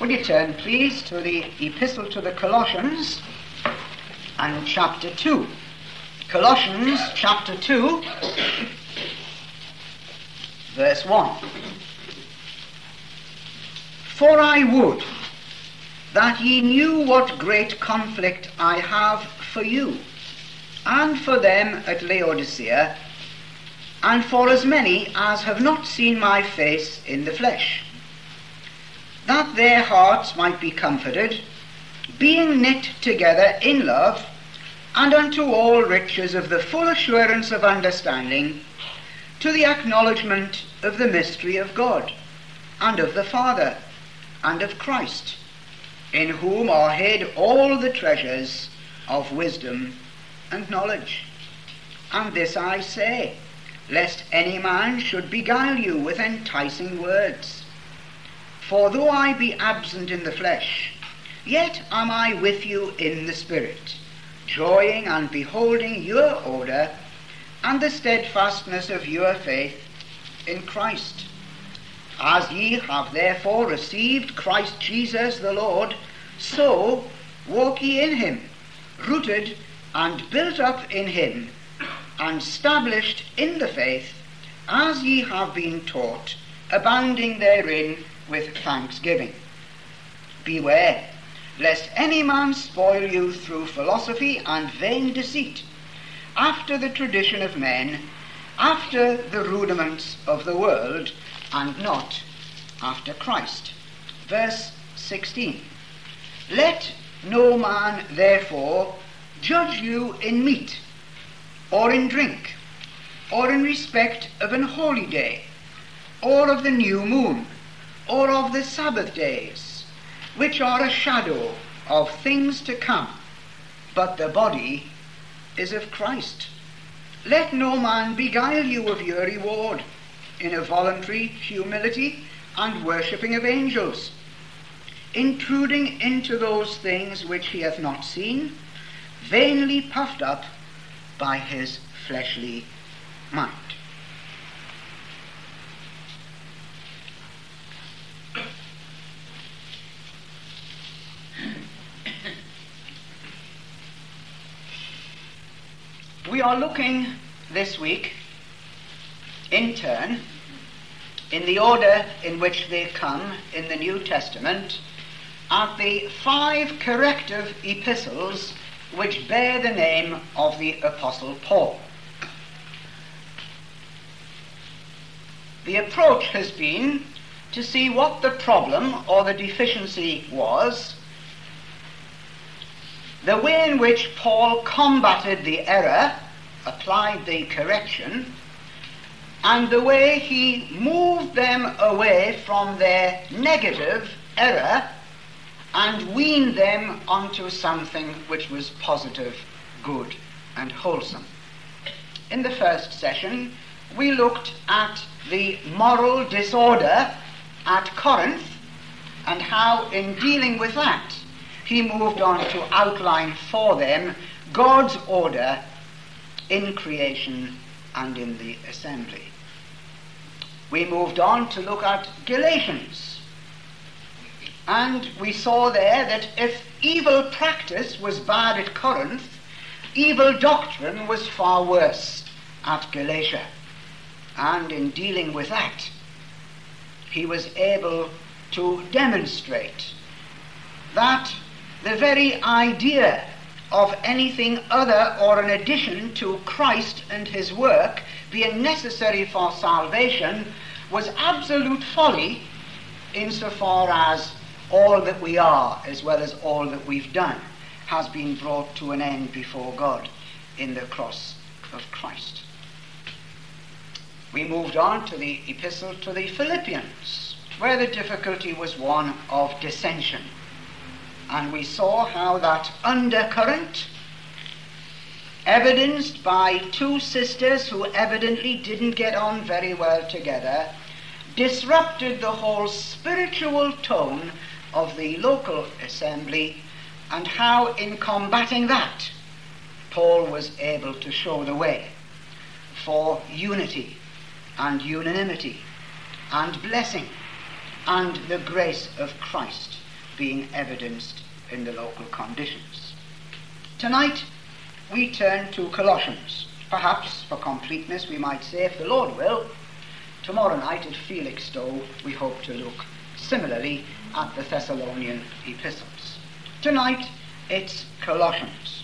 Will you turn, please, to the Epistle to the Colossians and chapter 2. Colossians chapter 2, verse 1. For I would that ye knew what great conflict I have for you, and for them at Laodicea, and for as many as have not seen my face in the flesh, that their hearts might be comforted, being knit together in love, and unto all riches of the full assurance of understanding, to the acknowledgement of the mystery of God, and of the Father, and of Christ, in whom are hid all the treasures of wisdom and knowledge. And this I say, lest any man should beguile you with enticing words. For though I be absent in the flesh, yet am I with you in the Spirit, joying and beholding your order, and the steadfastness of your faith in Christ. As ye have therefore received Christ Jesus the Lord, so walk ye in him, rooted and built up in him, and stablished in the faith, as ye have been taught, abounding therein with thanksgiving. Beware, lest any man spoil you through philosophy and vain deceit, after the tradition of men, after the rudiments of the world, and not after Christ. Verse 16. Let no man therefore judge you in meat, or in drink, or in respect of an holy day, or of the new moon, or of the Sabbath days, which are a shadow of things to come, but the body is of Christ. Let no man beguile you of your reward, in a voluntary humility and worshipping of angels, intruding into those things which he hath not seen, vainly puffed up by his fleshly mind. We are looking this week, in turn, in the order in which they come in the New Testament, at the 5 corrective epistles which bear the name of the Apostle Paul. The approach has been to see what the problem or the deficiency was, the way in which Paul combated the error, applied the correction, and the way he moved them away from their negative error and weaned them onto something which was positive, good, and wholesome. In the first session, we looked at the moral disorder at Corinth and how, in dealing with that, he moved on to outline for them God's order in creation and in the assembly. We moved on to look at Galatians, and we saw there that if evil practice was bad at Corinth, evil doctrine was far worse at Galatia. And in dealing with that, he was able to demonstrate that the very idea of anything other or an addition to Christ and his work being necessary for salvation was absolute folly, insofar as all that we are, as well as all that we've done, has been brought to an end before God in the cross of Christ. We moved on to the epistle to the Philippians, where the difficulty was one of dissension. And we saw how that undercurrent, evidenced by 2 sisters who evidently didn't get on very well together, disrupted the whole spiritual tone of the local assembly, and how in combating that, Paul was able to show the way for unity and unanimity and blessing and the grace of Christ being evidenced in the local conditions. Tonight we turn to Colossians. Perhaps for completeness we might say, if the Lord will, tomorrow night at Felixstowe we hope to look similarly at the Thessalonian epistles. Tonight it's Colossians.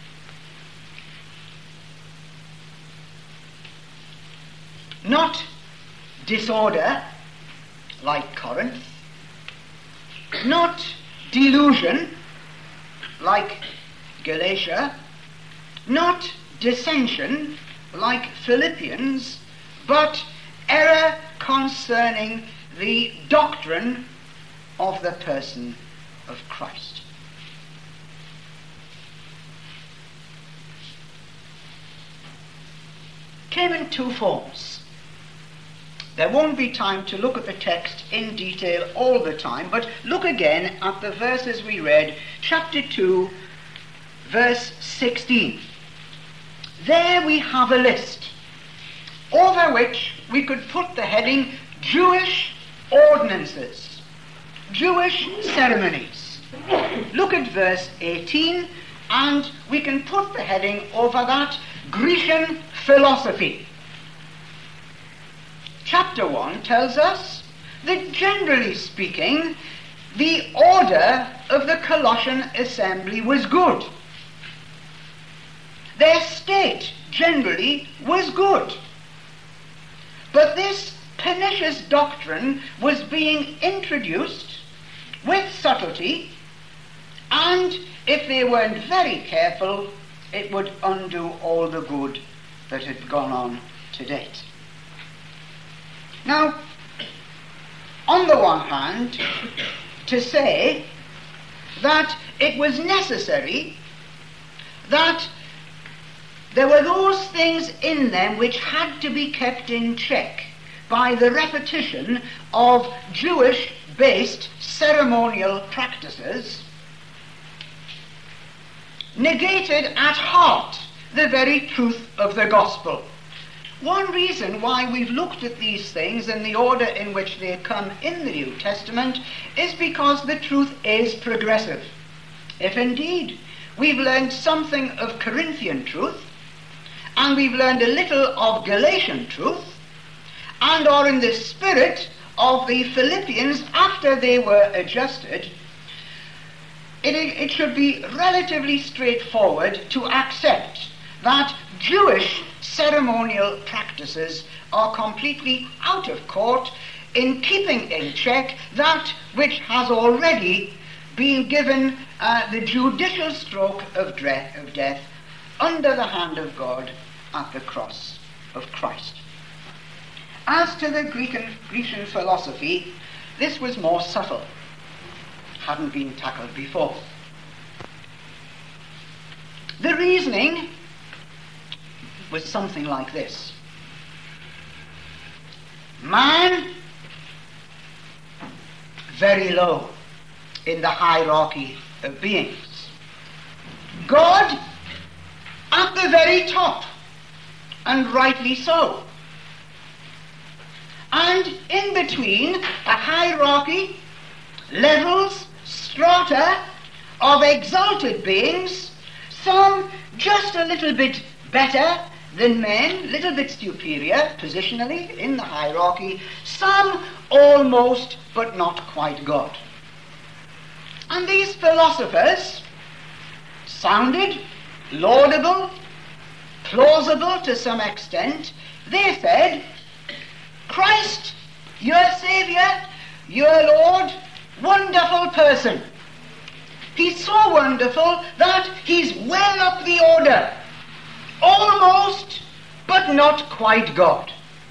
Not disorder like Corinth, not delusion like Galatia, not dissension like Philippians, but error concerning the doctrine of the person of Christ. Came in two forms. There won't be time to look at the text in detail all the time, but look again at the verses we read, chapter 2, verse 16. There we have a list over which we could put the heading Jewish ordinances, Jewish ceremonies. Look at verse 18 and we can put the heading over that Grecian philosophy. Chapter 1 tells us that generally speaking, the order of the Colossian assembly was good. Their state generally was good. But this pernicious doctrine was being introduced with subtlety, and if they weren't very careful, it would undo all the good that had gone on to date. Now, on the one hand, to say that it was necessary that there were those things in them which had to be kept in check by the repetition of Jewish-based ceremonial practices, negated at heart the very truth of the gospel. One reason why we've looked at these things in the order in which they come in the New Testament is because the truth is progressive. If indeed we've learned something of Corinthian truth, and we've learned a little of Galatian truth, and are in the spirit of the Philippians after they were adjusted, it should be relatively straightforward to accept that Jewish ceremonial practices are completely out of court in keeping in check that which has already been given the judicial stroke of death under the hand of God at the cross of Christ. As to the Grecian philosophy, this was more subtle, hadn't been tackled before. The reasoning was something like this. Man, very low in the hierarchy of beings. God, at the very top, and rightly so. And in between, a hierarchy, levels, strata of exalted beings, some just a little bit better than men, little bit superior positionally in the hierarchy, some almost but not quite God. And these philosophers sounded laudable, plausible to some extent. They said, Christ, your Saviour, your Lord, wonderful person. He's so wonderful that he's well up the order. Almost, but not quite God.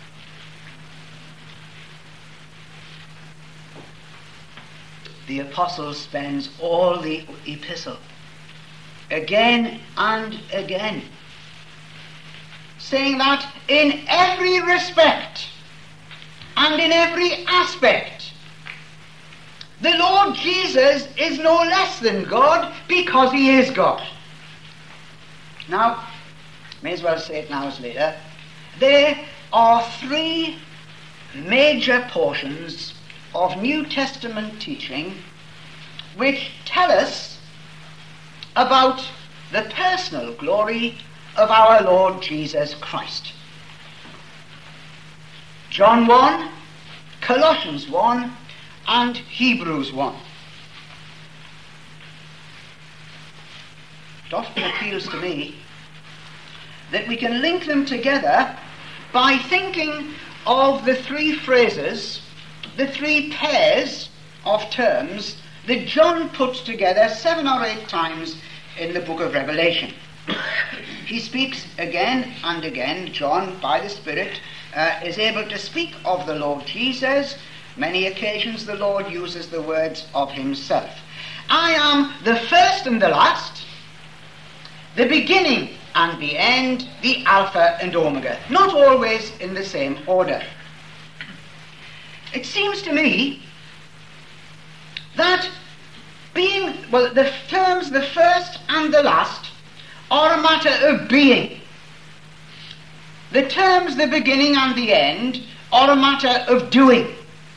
The apostle spends all the epistle, again and again, saying that in every respect and in every aspect, the Lord Jesus is no less than God because he is God. Now, may as well say it now as later, there are three major portions of New Testament teaching which tell us about the personal glory of our Lord Jesus Christ. John 1, Colossians 1, and Hebrews 1. It often appeals to me that we can link them together by thinking of the three phrases, the three pairs of terms that John puts together 7 or 8 times in the book of Revelation. He speaks again and again, John, by the Spirit, is able to speak of the Lord Jesus. Many occasions the Lord uses the words of himself. I am the first and the last, the beginning and the end, the Alpha and Omega. Not always in the same order. It seems to me that the terms the first and the last are a matter of being. The terms the beginning and the end are a matter of doing.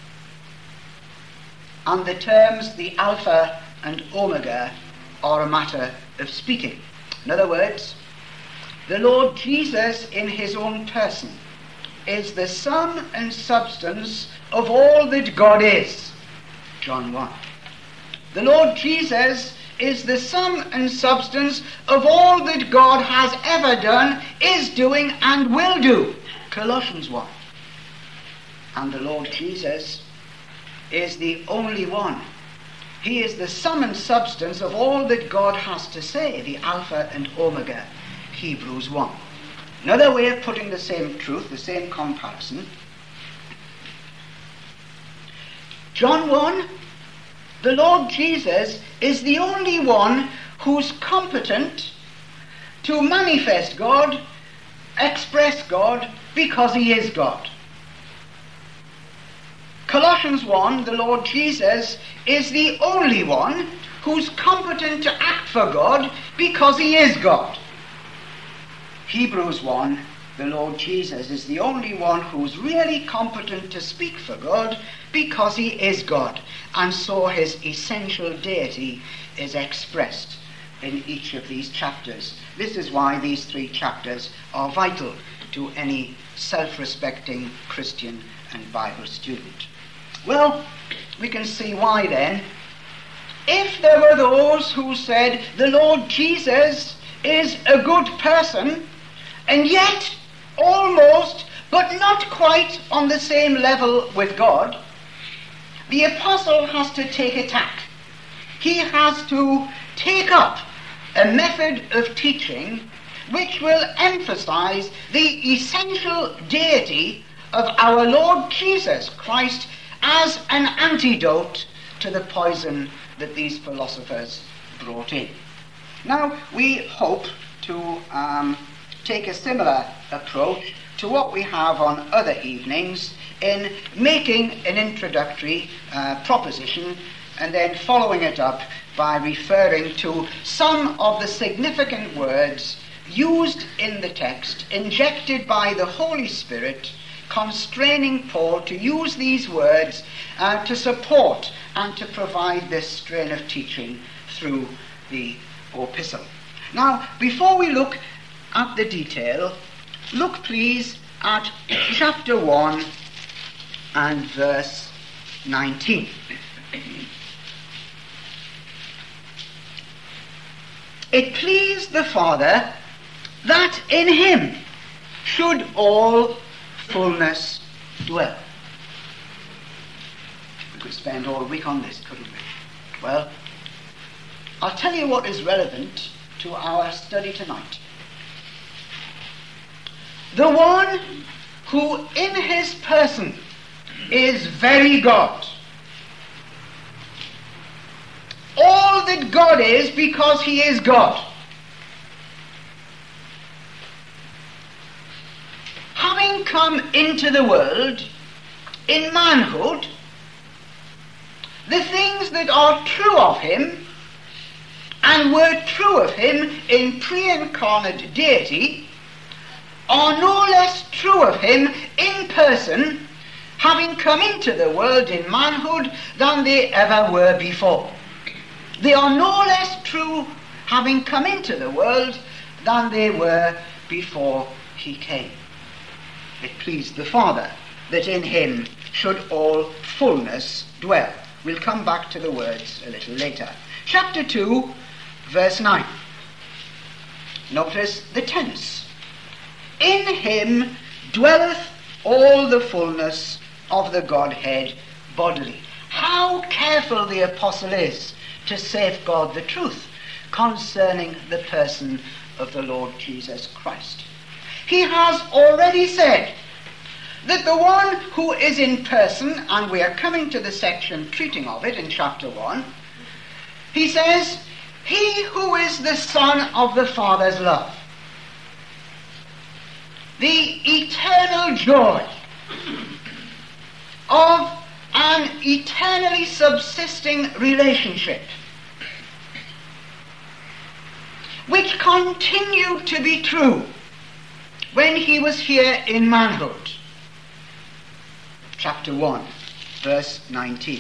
And the terms the Alpha and Omega are a matter of speaking. In other words, the Lord Jesus in his own person is the sum and substance of all that God is. John 1. The Lord Jesus is the sum and substance of all that God has ever done, is doing, and will do. Colossians 1. And the Lord Jesus is the only one. He is the sum and substance of all that God has to say, the Alpha and Omega. Hebrews 1. Another way of putting the same truth, the same comparison. John 1, the Lord Jesus is the only one who's competent to manifest God, express God, because he is God. Colossians 1, the Lord Jesus is the only one who's competent to act for God because he is God. Hebrews 1, the Lord Jesus is the only one who's really competent to speak for God because he is God. And so his essential deity is expressed in each of these chapters. This is why these 3 chapters are vital to any self-respecting Christian and Bible student. Well, we can see why then. If there were those who said the Lord Jesus is a good person, and yet almost, but not quite on the same level with God, the apostle has to take a tack. He has to take up a method of teaching which will emphasize the essential deity of our Lord Jesus Christ as an antidote to the poison that these philosophers brought in. Now, we hope to take a similar approach to what we have on other evenings in making an introductory proposition and then following it up by referring to some of the significant words used in the text, injected by the Holy Spirit, constraining Paul to use these words to support and to provide this strain of teaching through the epistle. Now, before we look at the detail, look please at chapter 1 and verse 19. It pleased the Father that in him should all fullness dwell. We could spend all week on this, couldn't we? Well, I'll tell you what is relevant to our study tonight. The one who in his person is very God. All that God is because he is God. Having come into the world in manhood, the things that are true of him and were true of him in pre-incarnate deity are no less true of him in person, having come into the world in manhood, than they ever were before. They are no less true having come into the world than they were before he came. It pleased the Father that in him should all fullness dwell. We'll come back to the words a little later. Chapter 2, verse 9. Notice the tense. In him dwelleth all the fullness of the Godhead bodily. How careful the apostle is to safeguard the truth concerning the person of the Lord Jesus Christ. He has already said that the one who is in person, and we are coming to the section treating of it in chapter 1, he says, he who is the Son of the Father's love, the eternal joy of an eternally subsisting relationship, which continued to be true when he was here in manhood. Chapter 1, verse 19.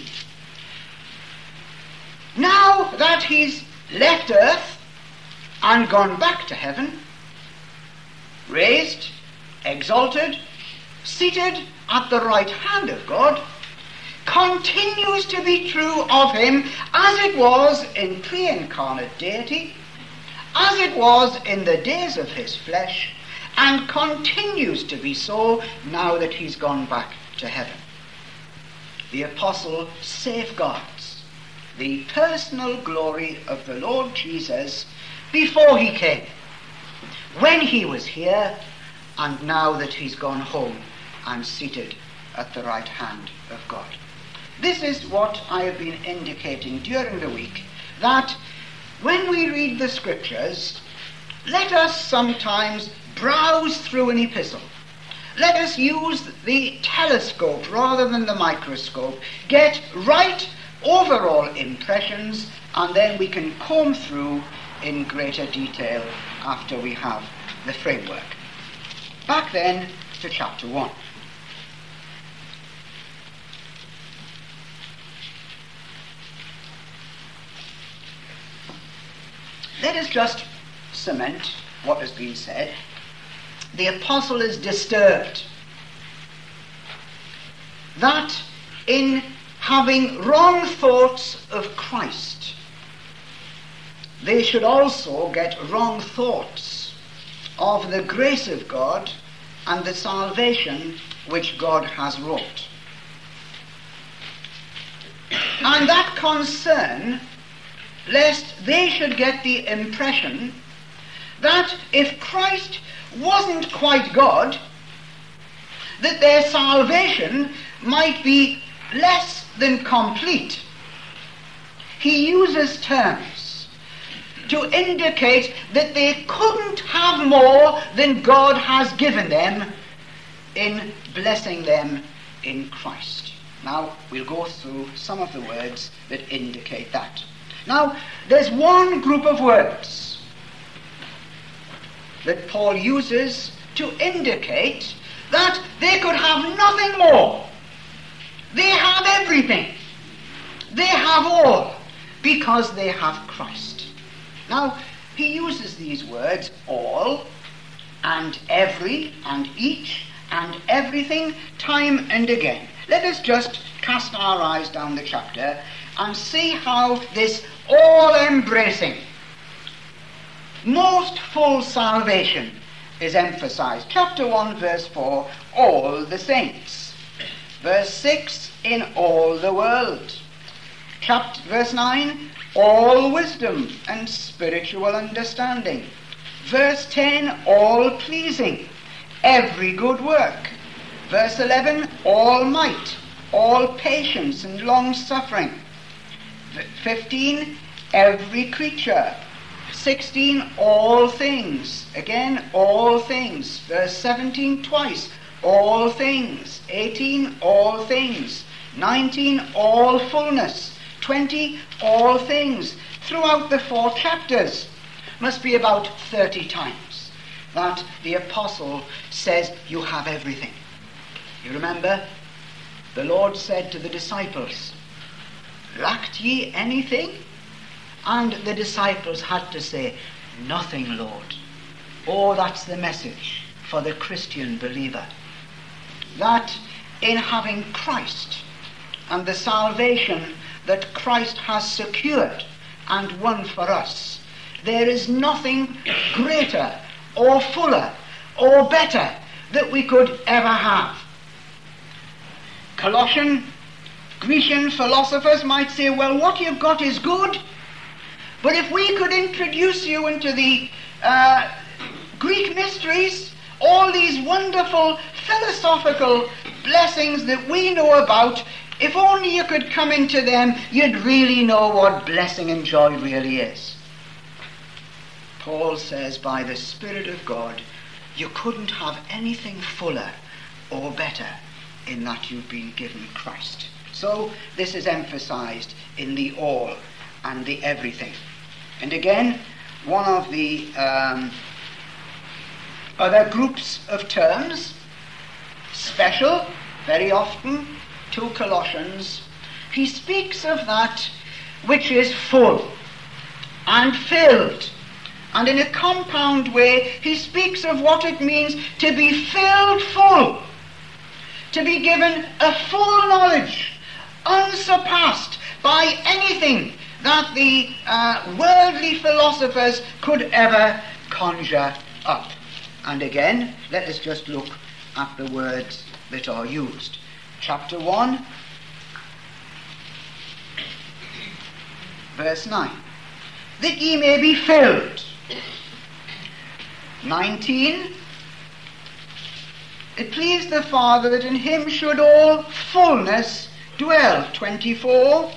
Now that he's left earth and gone back to heaven, raised, exalted, seated at the right hand of God, continues to be true of him as it was in pre-incarnate deity, as it was in the days of his flesh, and continues to be so now that he's gone back to heaven. The apostle safeguards the personal glory of the Lord Jesus before he came, when he was here, and now that he's gone home and seated at the right hand of God. This is what I have been indicating during the week, that when we read the scriptures, let us sometimes browse through an epistle. Let us use the telescope rather than the microscope, get right overall impressions, and then we can comb through in greater detail after we have the framework. Back then to chapter 1. Let us just cement what has been said. The apostle is disturbed that in having wrong thoughts of Christ, they should also get wrong thoughts of the grace of God and the salvation which God has wrought. And that concern, lest they should get the impression that if Christ wasn't quite God, that their salvation might be less than complete. He uses terms to indicate that they couldn't have more than God has given them in blessing them in Christ. Now, we'll go through some of the words that indicate that. Now, there's one group of words that Paul uses to indicate that they could have nothing more. They have everything. They have all because they have Christ. Now, he uses these words, all, and every, and each, and everything, time and again. Let us just cast our eyes down the chapter and see how this all-embracing, most full salvation is emphasized. Chapter 1, verse 4, all the saints. Verse 6, in all the world. Verse 9, all wisdom and spiritual understanding. Verse 10, all pleasing, every good work. Verse 11, all might, all patience and long suffering. 15, every creature. 16, all things. Again, all things. Verse 17, twice, all things. 18, all things. 19, all fullness. 20, all things. Throughout the 4 chapters, must be about 30 times that the apostle says, you have everything. You remember, the Lord said to the disciples, lacked ye anything? And the disciples had to say, "Nothing, Lord." Oh, that's the message for the Christian believer. That in having Christ and the salvation that Christ has secured and won for us, there is nothing greater or fuller or better that we could ever have. Grecian philosophers might say, well, what you've got is good, but if we could introduce you into the Greek mysteries, all these wonderful philosophical blessings that we know about, if only you could come into them, you'd really know what blessing and joy really is. Paul says, by the Spirit of God, you couldn't have anything fuller or better in that you've been given Christ. So this is emphasized in the all and the everything. And again, one of the other groups of terms, special, very often, to Colossians, he speaks of that which is full and filled. And in a compound way, he speaks of what it means to be filled full, to be given a full knowledge, unsurpassed by anything that the worldly philosophers could ever conjure up. And again, let us just look at the words that are used. Chapter 1, verse 9. That ye may be filled. 19. It pleased the Father that in him should all fullness dwell. 24.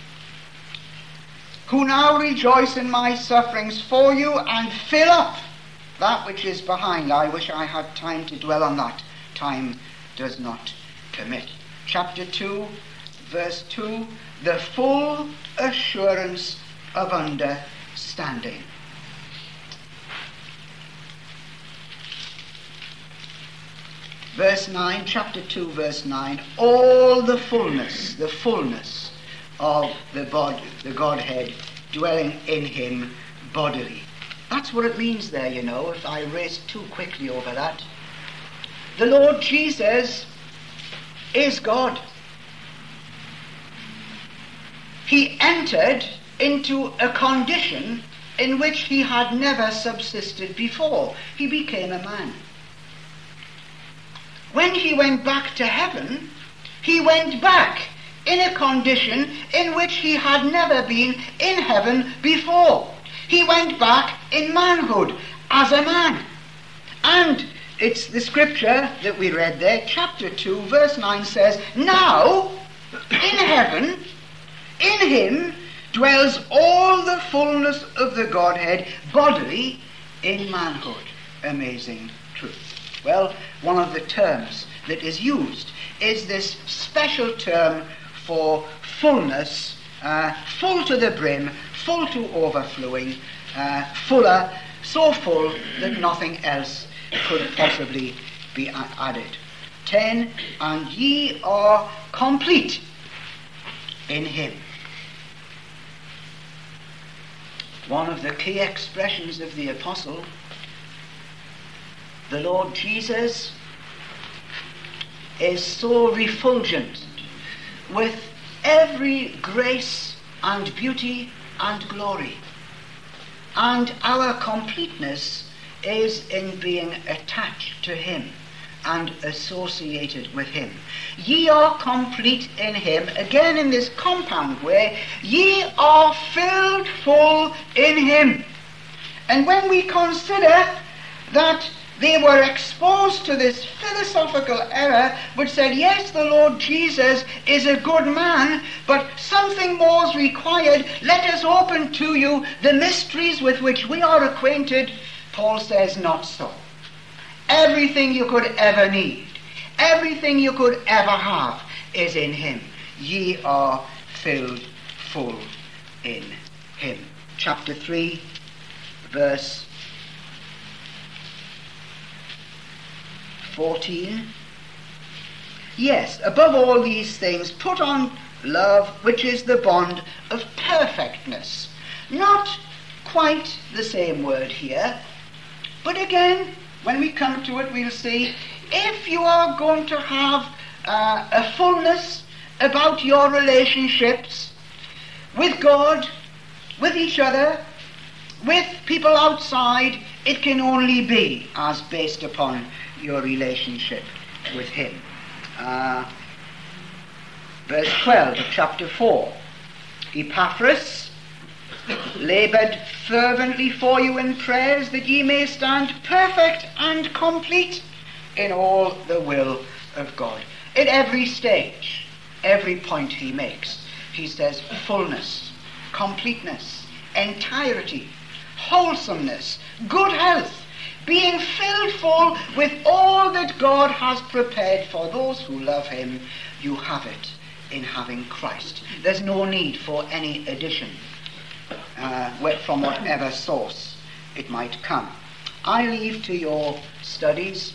Who now rejoice in my sufferings for you and fill up that which is behind. I wish I had time to dwell on that. Time does not permit. Chapter 2, verse 2. The full assurance of understanding. Verse 9, chapter 2, verse 9. All the fullness of the Godhead dwelling in him bodily. That's what it means there, you know, if I race too quickly over that. The Lord Jesus is God. He entered into a condition in which he had never subsisted before. He became a man. When he went back to heaven, he went back in a condition in which he had never been in heaven before. He went back in manhood as a man. And it's the scripture that we read there, chapter 2, verse 9 says, now, in heaven, in him dwells all the fullness of the Godhead bodily in manhood. Amazing truth. Well, one of the terms that is used is this special term for fullness, full to the brim, full to overflowing, fuller, so full that nothing else could possibly be added. 10, and ye are complete in him. One of the key expressions of the apostle, the Lord Jesus is so refulgent with every grace and beauty and glory. And our completeness is in being attached to him and associated with him. Ye are complete in him, again in this compound way, ye are filled full in him. And when we consider that they were exposed to this philosophical error which said, yes, the Lord Jesus is a good man, but something more is required. Let us open to you the mysteries with which we are acquainted. Paul says, not so. Everything you could ever need, everything you could ever have is in him. Ye are filled full in him. Chapter 3, verse 14. Yes, above all these things, put on love, which is the bond of perfectness. Not quite the same word here, but again, when we come to it, we'll see if you are going to have a fullness about your relationships with God, with each other, with people outside, it can only be as based upon your relationship with Him. Verse 12 of chapter 4. Epaphras laboured fervently for you in prayers, that ye may stand perfect and complete in all the will of God. At every stage, every point he makes, he says fullness, completeness, entirety, wholesomeness, good health, being filled full with all that God has prepared for those who love Him. You have it in having Christ. There's no need for any addition from whatever source it might come. I leave to your studies.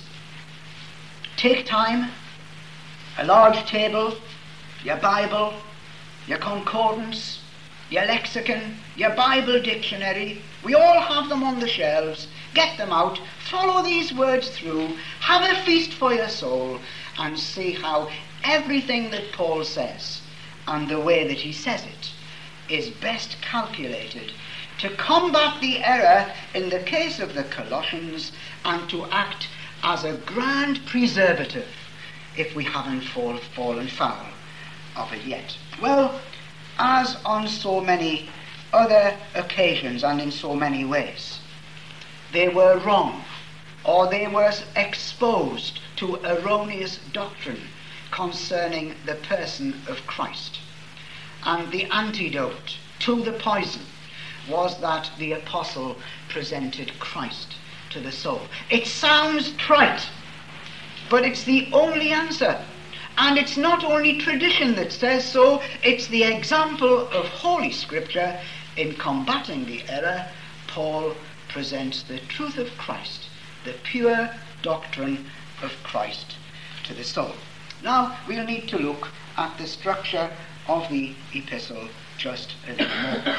Take time, a large table, your Bible, your concordance, your lexicon, your Bible dictionary. We all have them on the shelves. Get them out, follow these words through, have a feast for your soul, and see how everything that Paul says, and the way that he says it, is best calculated to combat the error in the case of the Colossians, and to act as a grand preservative if we haven't fallen foul of it yet. Well, as on so many other occasions and in so many ways, they were wrong, or they were exposed to erroneous doctrine concerning the person of Christ. And the antidote to the poison was that the apostle presented Christ to the soul. It sounds trite, but it's the only answer. And it's not only tradition that says so, it's the example of Holy Scripture. In combating the error, Paul presents the truth of Christ, the pure doctrine of Christ to the soul. Now, we'll need to look at the structure of the epistle just a little more.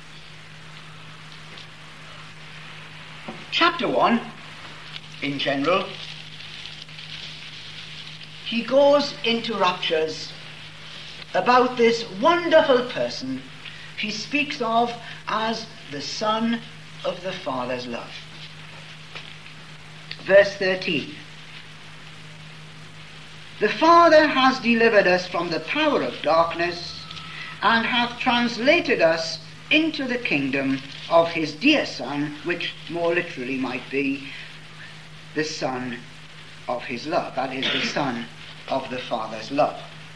Chapter 1, in general, he goes into raptures about this wonderful person he speaks of as the Son of the Father's love. Verse 13. The Father has delivered us from the power of darkness and hath translated us into the kingdom of his dear Son, which more literally might be the Son of his love. That is, the Son of the Father's love.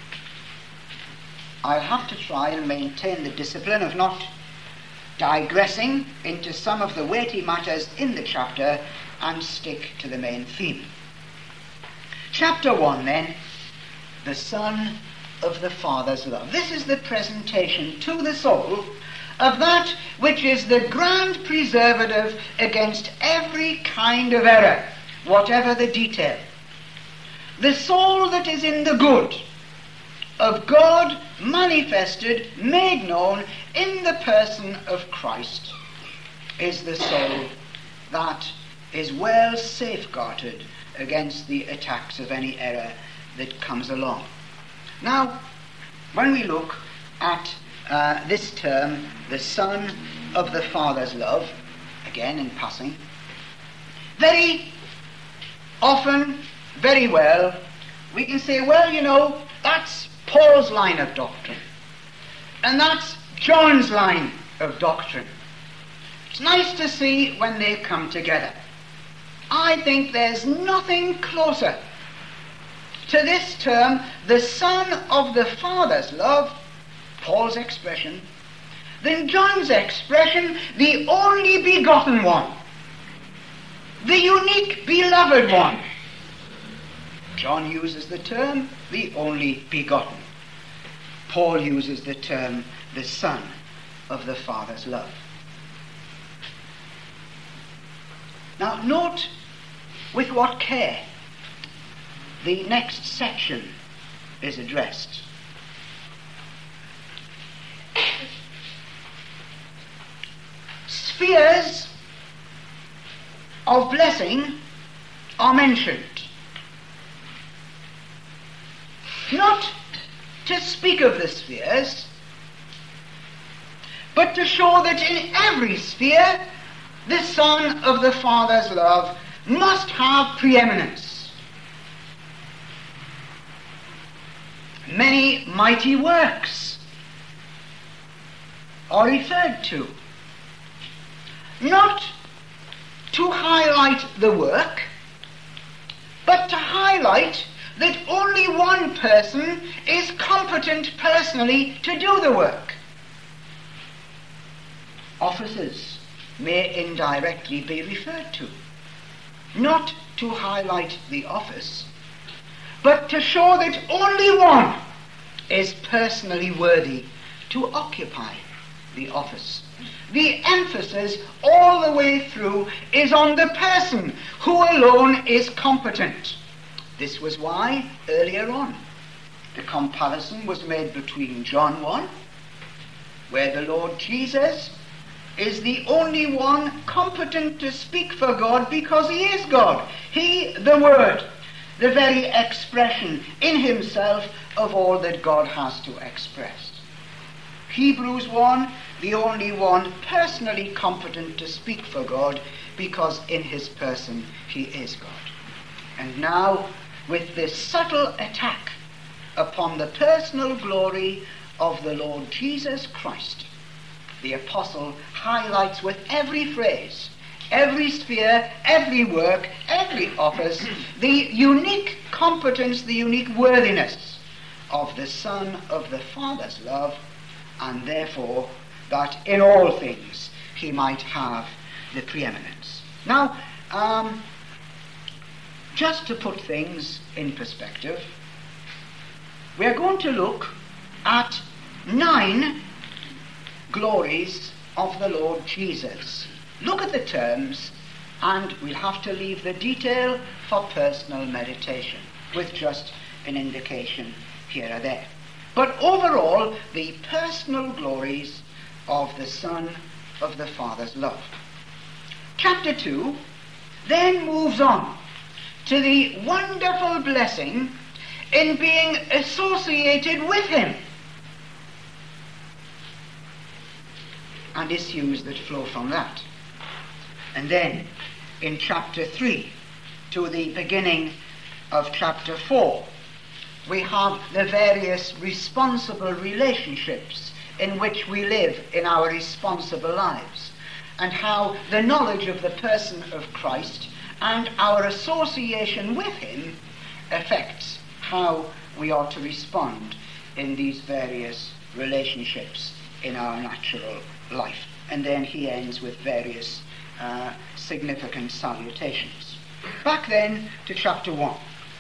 I'll have to try and maintain the discipline of not digressing into some of the weighty matters in the chapter and stick to the main theme. Chapter 1 then, the Son of the Father's love. This is the presentation to the soul of that which is the grand preservative against every kind of error, whatever the detail. The soul that is in the good of God manifested, made known in the person of Christ, is the soul that is well safeguarded against the attacks of any error that comes along. Now, when we look at this term, the Son of the Father's love, again in passing, very often, very well, we can say, well, you know, that's Paul's line of doctrine, and that's John's line of doctrine. It's nice to see when they come together. I think there's nothing closer to this term, the Son of the Father's love, Paul's expression, than John's expression, the only begotten one, the unique beloved one. John uses the term, the only begotten. Paul uses the term, the Son of the Father's love. Now, note with what care the next section is addressed. spheres of blessing are mentioned. Not to speak of the spheres, but to show that in every sphere the Son of the Father's love must have preeminence. Many mighty works are referred to, not to highlight the work, but to highlight that only one person is competent personally to do the work. Offices may indirectly be referred to, not to highlight the office, but to show that only one is personally worthy to occupy the office. The emphasis all the way through is on the person who alone is competent. This was why, earlier on, the comparison was made between John 1, where the Lord Jesus is the only one competent to speak for God because he is God. He, the Word, the very expression in himself of all that God has to express. Hebrews 1, the only one personally competent to speak for God because in his person he is God. And now, with this subtle attack upon the personal glory of the Lord Jesus Christ, the apostle highlights with every phrase, every sphere, every work, every office, the unique competence, the unique worthiness of the Son of the Father's love, and therefore that in all things he might have the preeminence. Now, just to put things in perspective, we are going to look at 9 glories of the Lord Jesus. Look at the terms, and we'll have to leave the detail for personal meditation, with just an indication here or there. But overall, the personal glories of the Son of the Father's love. Chapter 2 then moves on to the wonderful blessing in being associated with him, and issues that flow from that. And then in chapter 3 to the beginning of chapter 4, we have the various responsible relationships in which we live in our responsible lives, and how the knowledge of the person of Christ and our association with him affects how we are to respond in these various relationships in our natural life. And then he ends with various significant salutations. Back then to chapter 1.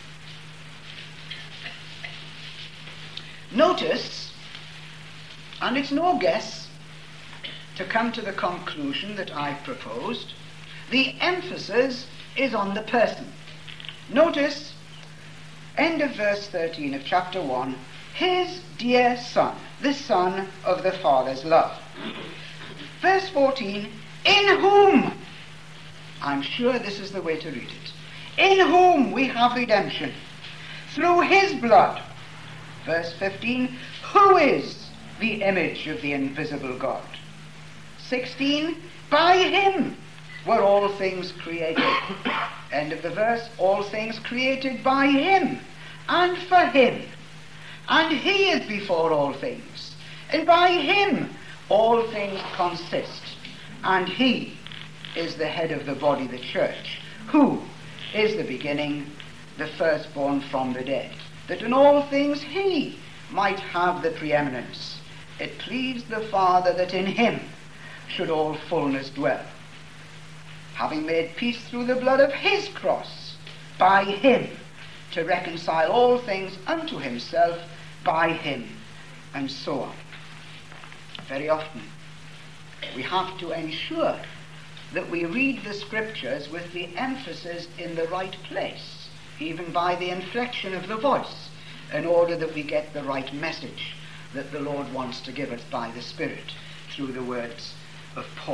Notice, and it's no guess to come to the conclusion that I proposed, the emphasis is on the person. Notice, end of verse 13 of chapter 1, his dear Son, the Son of the Father's love. Verse 14, in whom, I'm sure this is the way to read it, in whom we have redemption, through his blood. Verse 15, who is the image of the invisible God. 16, by him were all things created. End of the verse, all things created by him and for him. And he is before all things, and by him all things consist. And he is the head of the body, the church, who is the beginning, the firstborn from the dead, that in all things he might have the preeminence. It pleased the Father that in him should all fullness dwell, having made peace through the blood of his cross, by him to reconcile all things unto himself, by him, and so on. Very often we have to ensure that we read the scriptures with the emphasis in the right place, even by the inflection of the voice, in order that we get the right message that the Lord wants to give us by the Spirit through the words of Paul.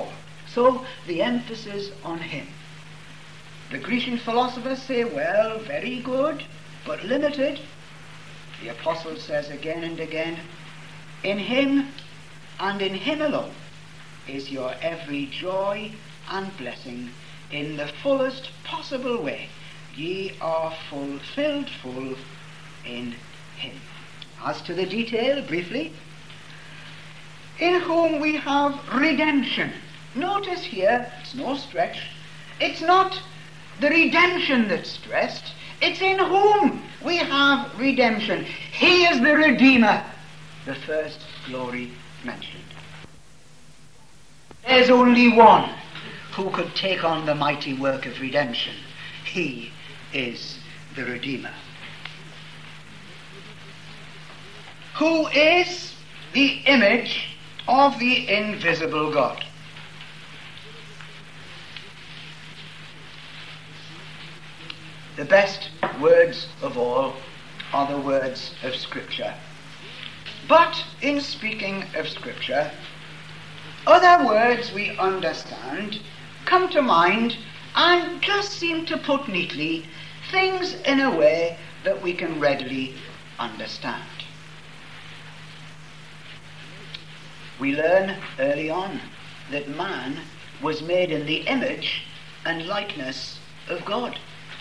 So the emphasis on him. The Grecian philosophers say, well, very good, but limited. The apostle says again and again, in him and in him alone is your every joy and blessing in the fullest possible way. Ye are fulfilled full in him. As to the detail, briefly, in whom we have redemption. Notice here, it's no stretch, it's not the redemption that's stressed, it's in whom we have redemption. He is the Redeemer, the first glory mentioned. There's only one who could take on the mighty work of redemption. He is the Redeemer, who is the image of the invisible God. The best words of all are the words of Scripture. But in speaking of Scripture, other words we understand come to mind and just seem to put neatly things in a way that we can readily understand. We learn early on that man was made in the image and likeness of God.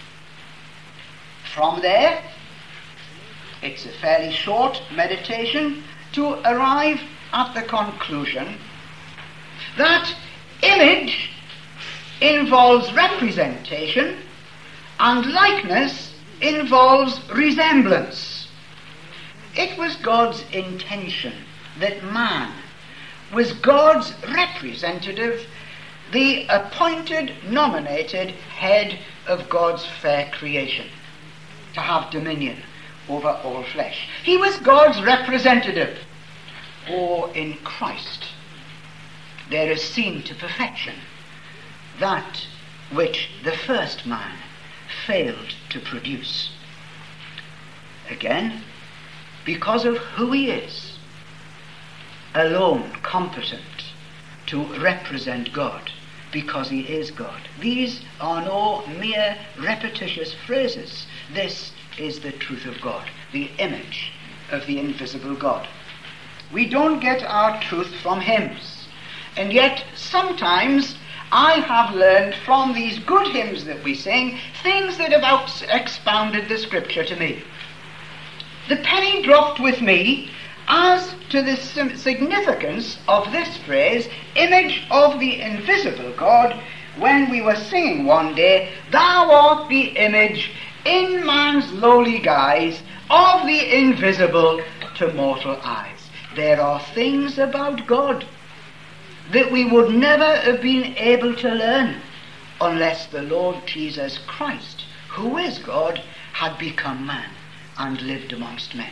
From there, it's a fairly short meditation to arrive at the conclusion that image involves representation and likeness involves resemblance. It was God's intention that man was God's representative, the appointed, nominated head of God's fair creation, to have dominion over all flesh. He was God's representative. For in Christ there is seen to perfection that which the first man failed to produce. Again, because of who he is, alone competent to represent God, because he is God. These are no mere repetitious phrases. This is the truth of God, the image of the invisible God. We don't get our truth from hymns, and yet sometimes I have learned from these good hymns that we sing things that have expounded the Scripture to me. The penny dropped with me as to the significance of this phrase, image of the invisible God, when we were singing one day, Thou art the image in man's lowly guise of the invisible to mortal eyes. There are things about God that we would never have been able to learn unless the Lord Jesus Christ, who is God, had become man and lived amongst men.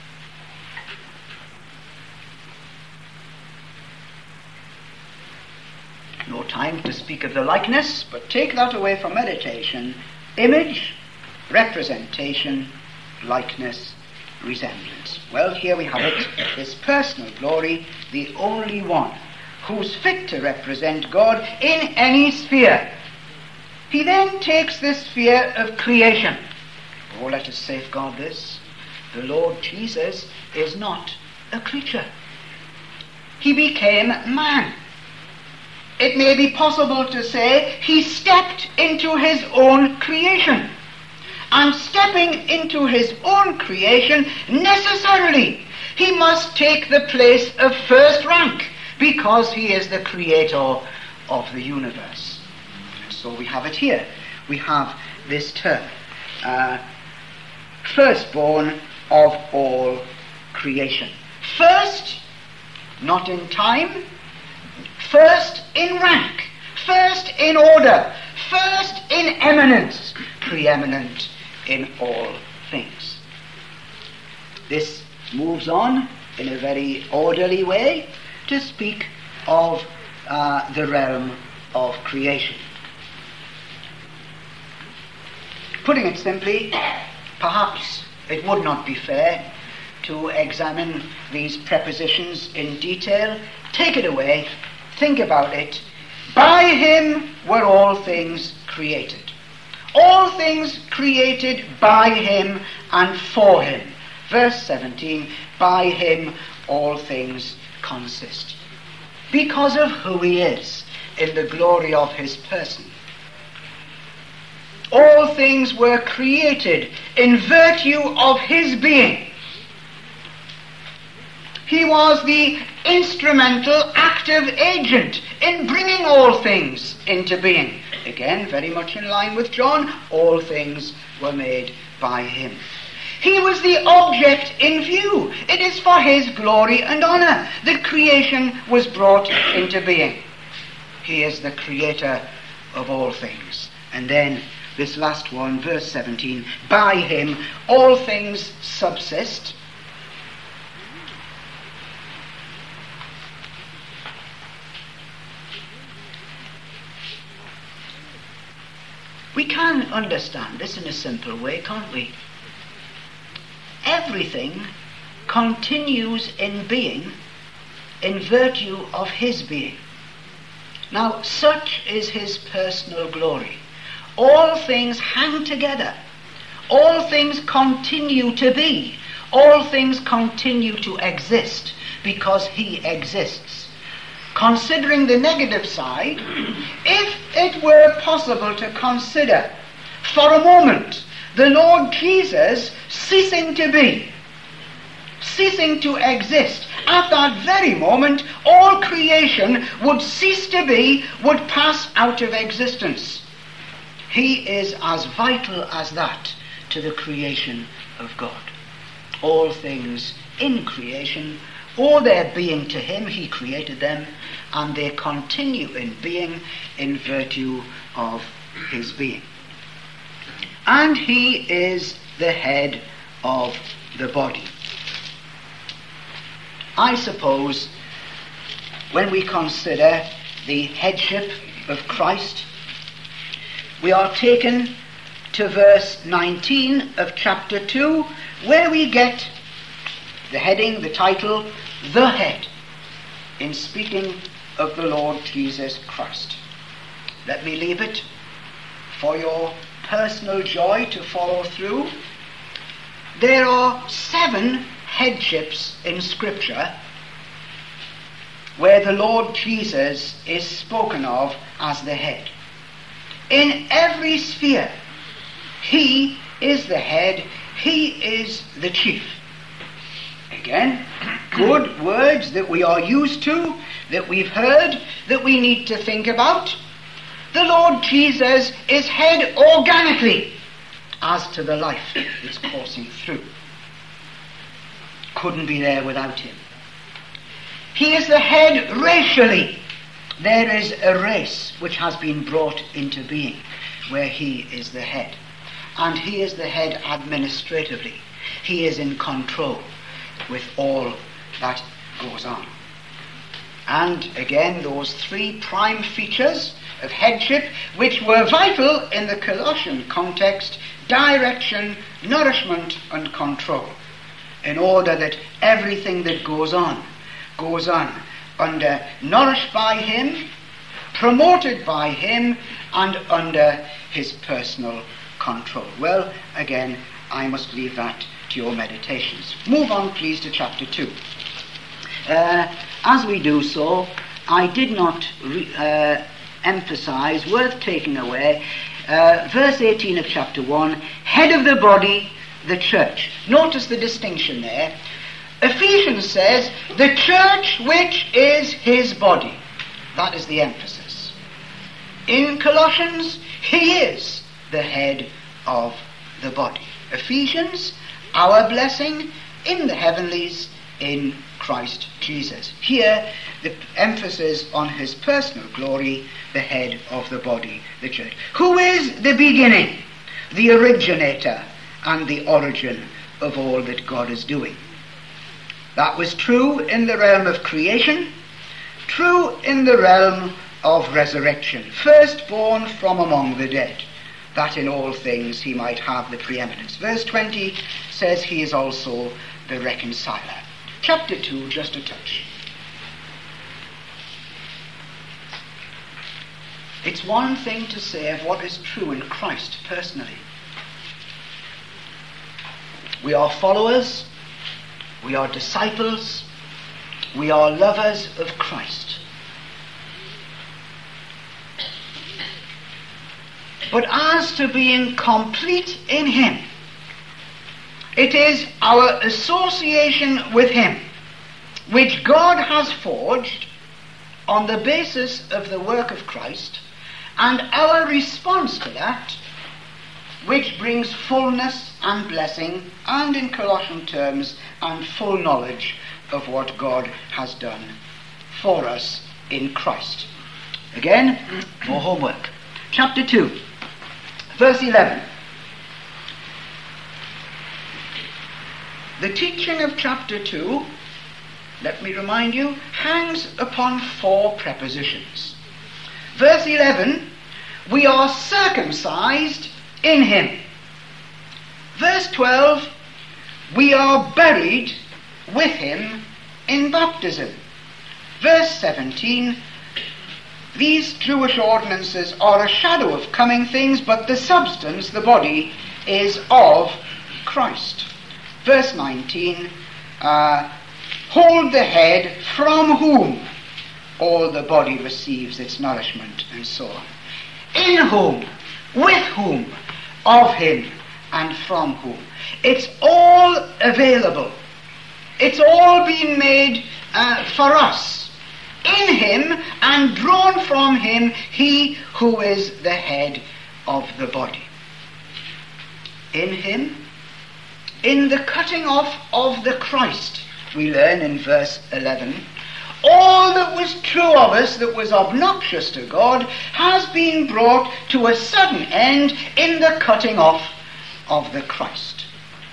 No time to speak of the likeness, but take that away from meditation. Image, representation, likeness, resemblance. Well, here we have it, this personal glory, the only one who's fit to represent God in any sphere. He then takes this sphere of creation. Oh, let us safeguard this. The Lord Jesus is not a creature. He became man. It may be possible to say he stepped into his own creation. And stepping into his own creation, necessarily he must take the place of first rank, because he is the creator of the universe. So we have it here. We have this term, firstborn of all creation. First, not in time, first in rank, first in order, first in eminence, preeminent in all things. This moves on in a very orderly way to speak of the realm of creation. Putting it simply, perhaps it would not be fair to examine these prepositions in detail. Take it away, think about it, By him were all things created. All things created by him and for him. Verse 17, by him all things consist. Because of who he is in the glory of his person. All things were created in virtue of his being. He was the instrumental, active agent in bringing all things into being. Again, very much in line with John, all things were made by him. He was the object in view. It is for his glory and honor that creation was brought into being. He is the creator of all things. And then this last one, verse 17, by him all things subsist. We can understand this in a simple way, can't we? Everything continues in being in virtue of his being. Now, such is his personal glory. All things hang together. All things continue to be. All things continue to exist because he exists. Considering the negative side, if it were possible to consider for a moment the Lord Jesus ceasing to be, ceasing to exist, at that very moment all creation would cease to be, would pass out of existence. He is as vital as that to the creation of God. All things in creation owe their being to him. He created them, and they continue in being in virtue of his being. And he is the head of the body. I suppose when we consider the headship of Christ, we are taken to verse 19 of chapter 2, where we get the heading, the title, The Head, in speaking of the Lord Jesus Christ. Let me leave it for your personal joy to follow through. There are 7 headships in Scripture where the Lord Jesus is spoken of as the head. In every sphere, he is the head, he is the chief. Again, good words that we are used to, that we've heard, that we need to think about. The Lord Jesus is head organically as to the life that's coursing through. Couldn't be there without him. He is the head racially. There is a race which has been brought into being where he is the head. And he is the head administratively. He is in control with all that goes on. And again, those 3 prime features of headship, which were vital in the Colossian context: direction, nourishment, and control, in order that everything that goes on under nourished by him, promoted by him, and under his personal control. Well, again, I must leave that to your meditations. Move on, please, to chapter 2. As we do so, I did not emphasize, worth taking away, verse 18 of chapter 1, head of the body, the church. Notice the distinction there. Ephesians says, the church which is his body. That is the emphasis. In Colossians, he is the head of the body. Ephesians, our blessing in the heavenlies in Christ Jesus. Here, the emphasis on his personal glory, the head of the body, the church. Who is the beginning, the originator, and the origin of all that God is doing. That was true in the realm of creation, true in the realm of resurrection. Firstborn from among the dead, that in all things he might have the preeminence. Verse 20 says he is also the reconciler. Chapter 2, just a touch. It's one thing to say of what is true in Christ personally. We are followers, we are disciples, we are lovers of Christ. But as to being complete in Him, it is our association with Him, which God has forged on the basis of the work of Christ, and our response to that, which brings fullness and blessing, and in Colossian terms, and full knowledge of what God has done for us in Christ. Again, more homework. Chapter 2, verse 11. The teaching of chapter 2, let me remind you, hangs upon 4 prepositions. Verse 11, we are circumcised in Him. Verse 12, we are buried with Him in baptism. Verse 17, these Jewish ordinances are a shadow of coming things, but the substance, the body, is of Christ. Verse 19, hold the head, from whom all the body receives its nourishment, and so on. In whom, with whom, of Him, and from whom. It's all available. It's all been made for us. In Him, and drawn from Him, He who is the head of the body. In Him, in the cutting off of the Christ, we learn in verse 11, all that was true of us that was obnoxious to God has been brought to a sudden end in the cutting off of the Christ.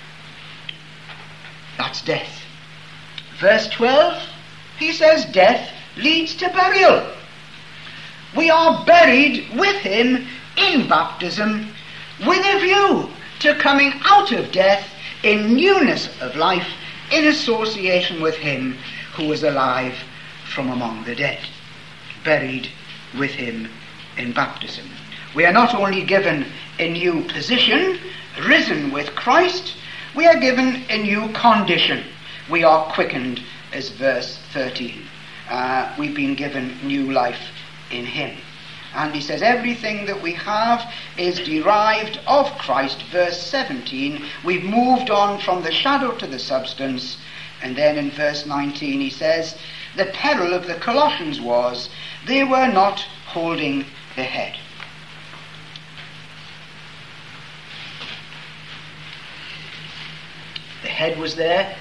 That's death. Verse 12, he says death leads to burial. We are buried with Him in baptism with a view to coming out of death in newness of life, in association with Him who is alive from among the dead, buried with Him in baptism. We are not only given a new position, risen with Christ, we are given a new condition. We are quickened, as verse 13. We've been given new life in Him. And he says everything that we have is derived of Christ. Verse 17, we've moved on from the shadow to the substance. And then in verse 19 he says, the peril of the Colossians was they were not holding the head. The head was there,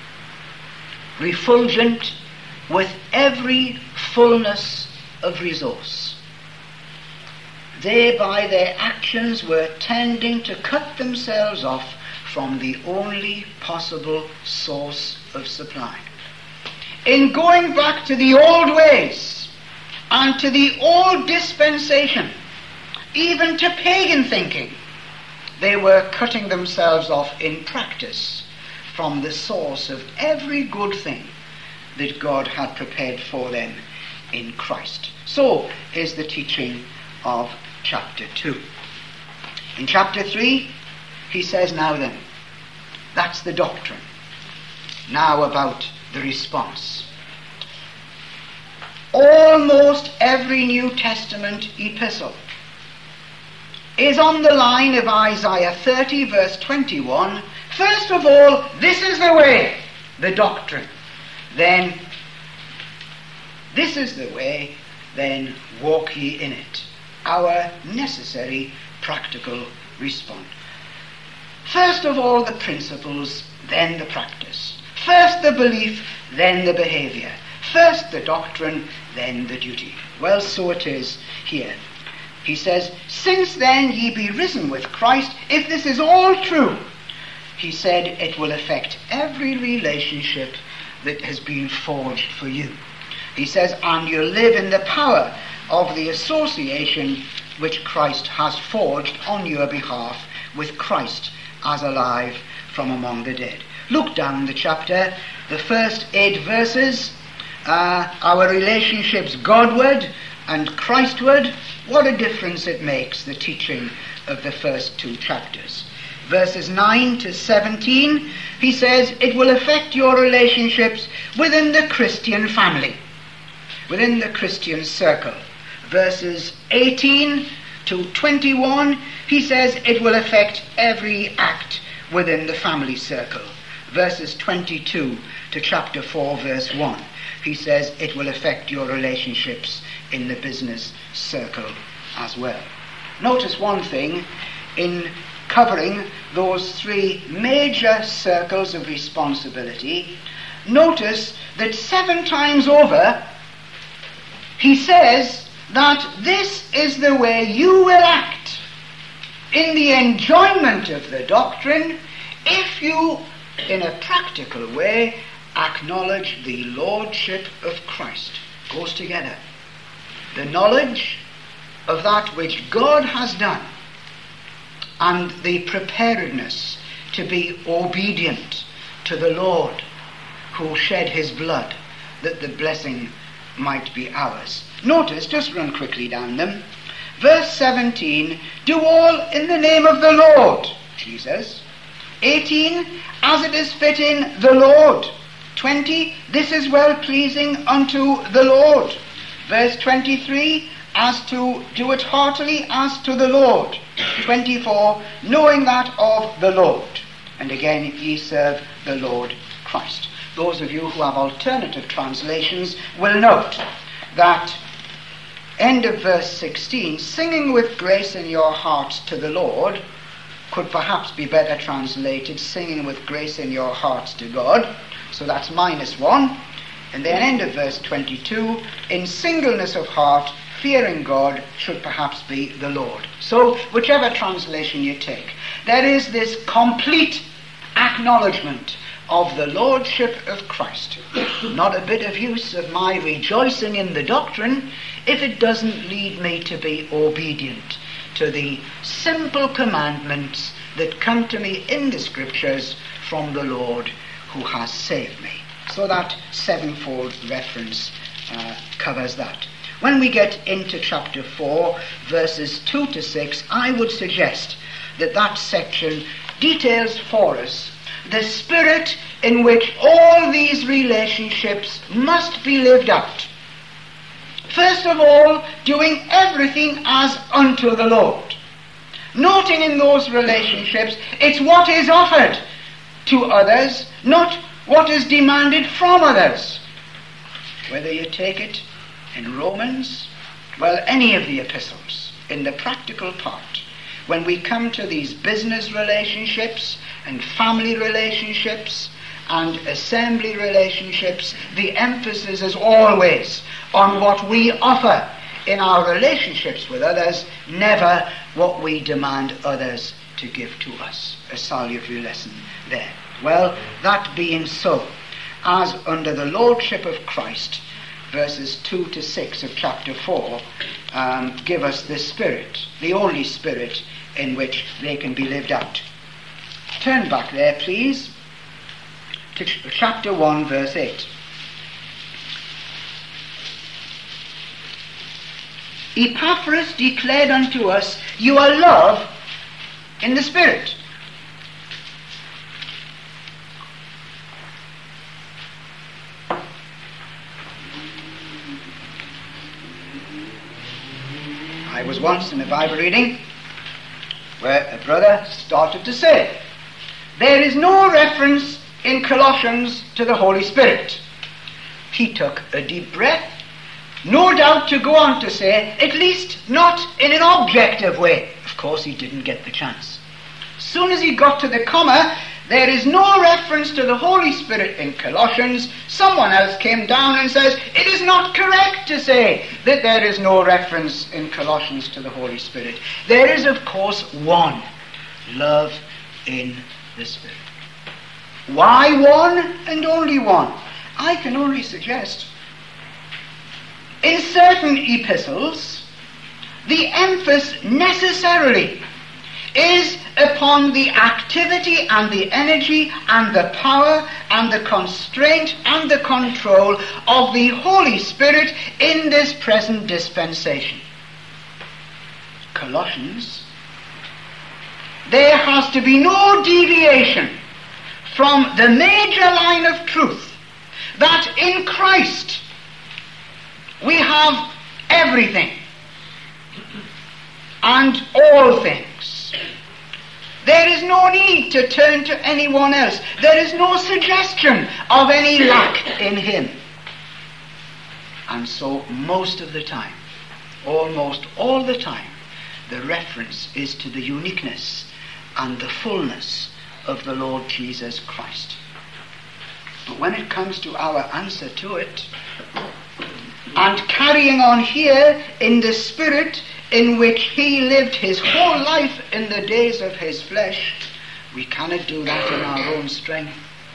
refulgent with every fullness of resource. They, by their actions, were tending to cut themselves off from the only possible source of supply. In going back to the old ways and to the old dispensation, even to pagan thinking, they were cutting themselves off in practice from the source of every good thing that God had prepared for them in Christ. So is the teaching of chapter 2. In chapter 3, he says, now then, that's the doctrine. Now about the response. Almost every New Testament epistle is on the line of Isaiah 30, verse 21. First of all, this is the way, the doctrine. Then, this is the way, then walk ye in it. Our necessary practical response. First of all, the principles, then the practice. First the belief, then the behavior. First the doctrine, then the duty. Well, so it is here. He says, since then ye be risen with Christ, if this is all true, he said it will affect every relationship that has been forged for you. He says, and you live in the power of the association which Christ has forged on your behalf with Christ as alive from among the dead. Look down the chapter, the first 8 verses, our relationships Godward, and Christward, what a difference it makes, the teaching of the first 2 chapters. Verses 9 to 17, he says it will affect your relationships within the Christian family, within the Christian circle. Verses 18 to 21, he says it will affect every act within the family circle. Verses 22 to chapter 4, verse 1, he says it will affect your relationships in the business circle as well. Notice one thing in covering those 3 major circles of responsibility. Notice that 7 times over he says that this is the way you will act in the enjoyment of the doctrine if you, in a practical way, acknowledge the lordship of Christ. Goes together. The knowledge of that which God has done and the preparedness to be obedient to the Lord who shed his blood that the blessing might be ours. Notice, just run quickly down them. Verse 17, do all in the name of the Lord Jesus. 18, as it is fitting the Lord. 20, this is well pleasing unto the Lord. Verse 23, as to do it heartily as to the Lord. 24, knowing that of the Lord. And again, ye serve the Lord Christ. Those of you who have alternative translations will note that end of verse 16, singing with grace in your hearts to the Lord, could perhaps be better translated, singing with grace in your hearts to God. So that's -1. And then end of verse 22, in singleness of heart, fearing God should perhaps be the Lord. So whichever translation you take, there is this complete acknowledgement of the lordship of Christ. Not a bit of use of my rejoicing in the doctrine if it doesn't lead me to be obedient to the simple commandments that come to me in the Scriptures from the Lord who has saved me. So that 7-fold reference covers that. When we get into chapter 4, verses 2 to 6, I would suggest that that section details for us the spirit in which all these relationships must be lived out. First of all, doing everything as unto the Lord. Noting in those relationships, it's what is offered to others, not what is demanded from others. Whether you take it in Romans, well, any of the epistles, in the practical part, when we come to these business relationships and family relationships and assembly relationships, the emphasis is always on what we offer in our relationships with others, never what we demand others to give to us. A salutary lesson there. Well, that being so, as under the lordship of Christ, verses 2 to 6 of chapter 4 give us the spirit, the only spirit in which they can be lived out. Turn back there, please, to chapter 1, verse 8. Epaphras declared unto us your love in the Spirit. I was once in a Bible reading where a brother started to say, there is no reference in Colossians to the Holy Spirit. He took a deep breath, no doubt to go on to say, at least not in an objective way. Of course, he didn't get the chance. As soon as he got to the comma, there is no reference to the Holy Spirit in Colossians, someone else came down and says, it is not correct to say that there is no reference in Colossians to the Holy Spirit. There is, of course, one, love in the Spirit. Why one and only one? I can only suggest, in certain epistles, the emphasis necessarily is upon the activity and the energy and the power and the constraint and the control of the Holy Spirit in this present dispensation. Colossians, there has to be no deviation from the major line of truth that in Christ we have everything and all things. There is no need to turn to anyone else. There is no suggestion of any lack in him. And so most of the time, almost all the time, the reference is to the uniqueness and the fullness of the Lord Jesus Christ. But when it comes to our answer to it, and carrying on here in the spirit in which he lived his whole life in the days of his flesh, we cannot do that in our own strength.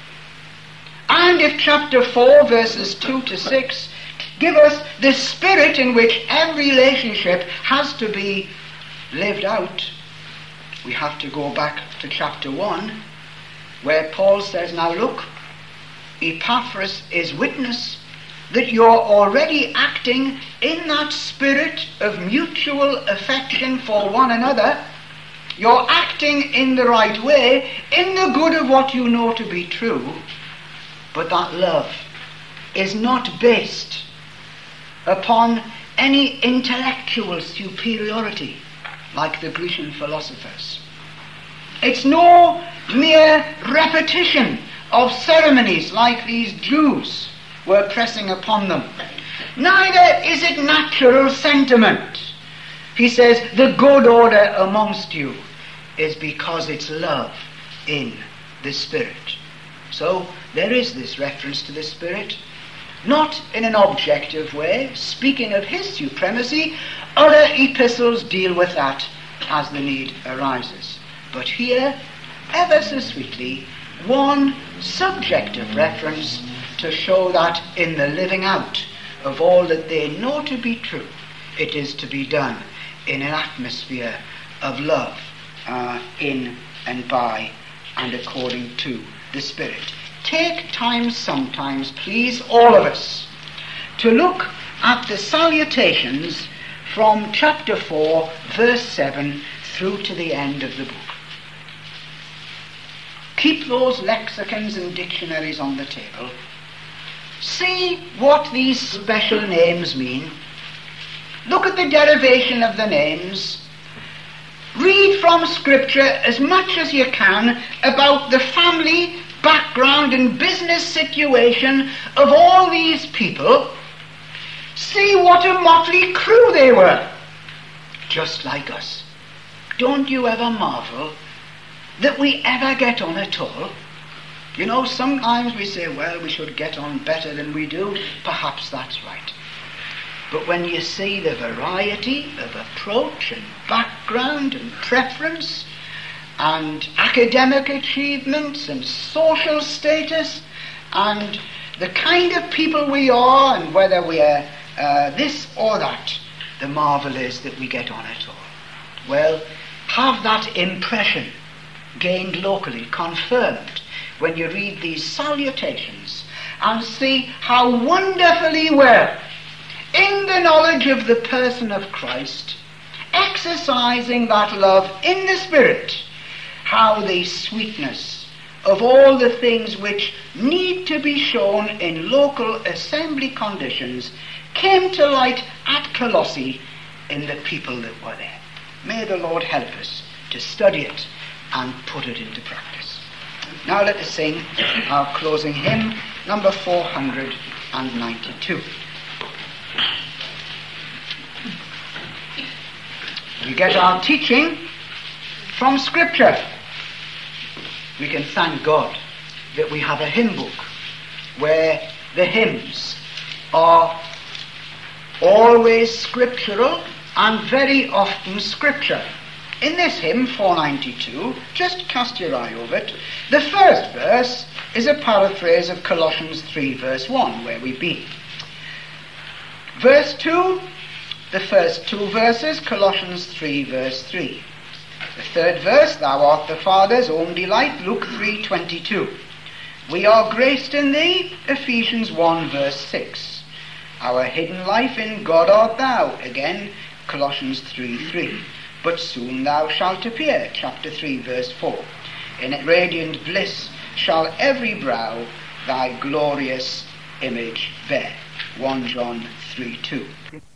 And if chapter 4 verses 2 to 6 give us the spirit in which every relationship has to be lived out, we have to go back to chapter 1 where Paul says, now look, Epaphras is witness that you're already acting in that spirit of mutual affection for one another. You're acting in the right way, in the good of what you know to be true, but that love is not based upon any intellectual superiority like the Grecian philosophers. It's no mere repetition of ceremonies like these Jews were pressing upon them. Neither is it natural sentiment. He says the good order amongst you is because it's love in the Spirit. So there is this reference to the Spirit, not in an objective way, speaking of his supremacy. Other epistles deal with that as the need arises. But here, ever so sweetly, one subjective reference to show that in the living out of all that they know to be true, it is to be done in an atmosphere of love, in and by and according to the Spirit. Take time sometimes, please, all of us, to look at the salutations from chapter 4, verse 7 through to the end of the book. Keep those lexicons and dictionaries on the table. See what these special names mean. Look at the derivation of the names. Read from Scripture as much as you can about the family, background and business situation of all these people. See what a motley crew they were, just like us. Don't you ever marvel that we ever get on at all? You know, sometimes we say, well, we should get on better than we do. Perhaps that's right. But when you see the variety of approach and background and preference and academic achievements and social status and the kind of people we are and whether we are this or that, the marvel is that we get on at all. Well, have that impression gained locally, confirmed, when you read these salutations and see how wonderfully well, in the knowledge of the person of Christ, exercising that love in the Spirit, how the sweetness of all the things which need to be shown in local assembly conditions came to light at Colossae in the people that were there. May the Lord help us to study it and put it into practice. Now let us sing our closing hymn, number 492. We get our teaching from Scripture. We can thank God that we have a hymn book where the hymns are always scriptural and very often Scripture. In this hymn, 492, just cast your eye over it. The first verse is a paraphrase of Colossians 3, verse 1, where we've been. Verse 2, the first two verses, Colossians 3, verse 3. The third verse, thou art the Father's own delight, Luke 3:22. We are graced in thee, Ephesians 1 verse 6. Our hidden life in God art thou, again, Colossians 3:3. But soon thou shalt appear, chapter 3 verse 4. In radiant bliss shall every brow thy glorious image bear, 1 John 3:2.